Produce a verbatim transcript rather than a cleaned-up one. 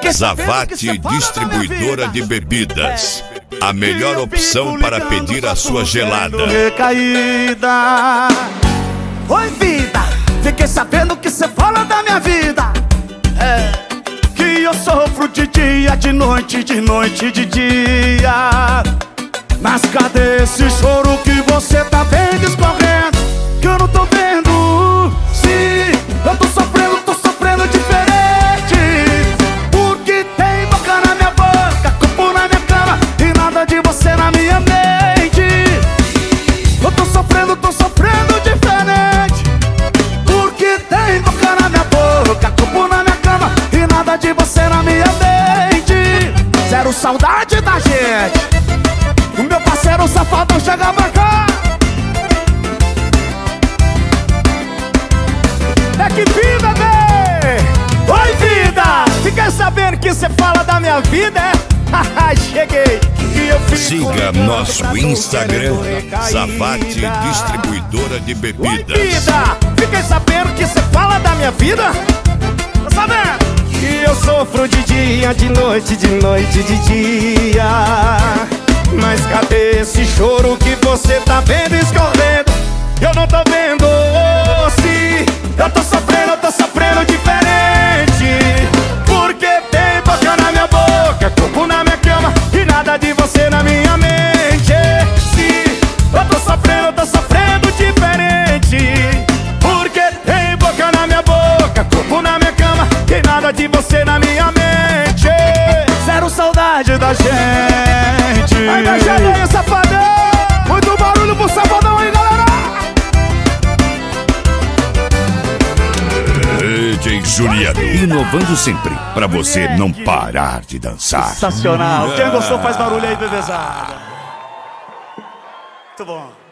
Zavatti Distribuidora de Bebidas, a melhor opção para pedir a sua gelada. Recaída. Oi, vida, fiquei sabendo que cê fala da minha vida. É, que eu sofro de dia, de noite, de noite, de dia. Mas cadê esse choro que você tá vendo escorrendo? Que eu não tô vendo. Sim, eu tô sofrendo, tô sofrendo diferente. Porque tem boca na minha boca, corpo na minha cama e nada de você na minha mente. Eu tô sofrendo, tô sofrendo diferente. Porque tem boca na minha boca, corpo na minha cama e nada de você na minha mente. Zero saudade da gente. O meu parceiro safadão chega pra cá. É que vida, bebê! Oi, vida! Fiquei sabendo que você fala da minha vida, é? Haha, cheguei! E eu Siga nosso Instagram, Zavatti Distribuidora de Bebidas. Oi, vida! Fiquei sabendo que você fala da minha vida? Tá sabendo? Que eu sofro de dia, de noite, de noite, de dia. Mas cadê esse choro que você tá vendo escorrendo? Eu não tô vendo. Se eu tô sofrendo, eu tô sofrendo diferente. Porque tem boca na minha boca, corpo na minha cama e nada de você na minha mente. Se eu tô sofrendo, eu tô sofrendo diferente. Porque tem boca na minha boca, corpo na minha cama e nada de você na minha mente. Zero saudade da gente. Ainda gelei, safadão. Muito barulho pro safadão aí, galera. D J Juliano, inovando sempre, pra você não parar de dançar. Sensacional. Quem gostou faz barulho aí, bebezada. Muito bom.